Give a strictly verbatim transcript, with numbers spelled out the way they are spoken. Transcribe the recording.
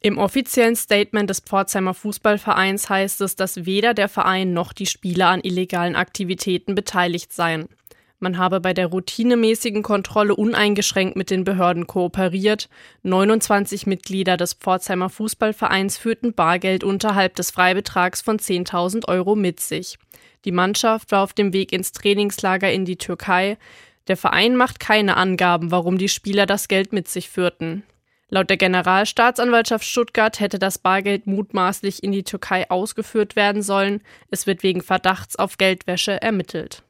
Im offiziellen Statement des Pforzheimer Fußballvereins heißt es, dass weder der Verein noch die Spieler an illegalen Aktivitäten beteiligt seien. Man habe bei der routinemäßigen Kontrolle uneingeschränkt mit den Behörden kooperiert. neunundzwanzig Mitglieder des Pforzheimer Fußballvereins führten Bargeld unterhalb des Freibetrags von zehntausend Euro mit sich. Die Mannschaft war auf dem Weg ins Trainingslager in die Türkei. Der Verein macht keine Angaben, warum die Spieler das Geld mit sich führten. Laut der Generalstaatsanwaltschaft Stuttgart hätte das Bargeld mutmaßlich in die Türkei ausgeführt werden sollen. Es wird wegen Verdachts auf Geldwäsche ermittelt.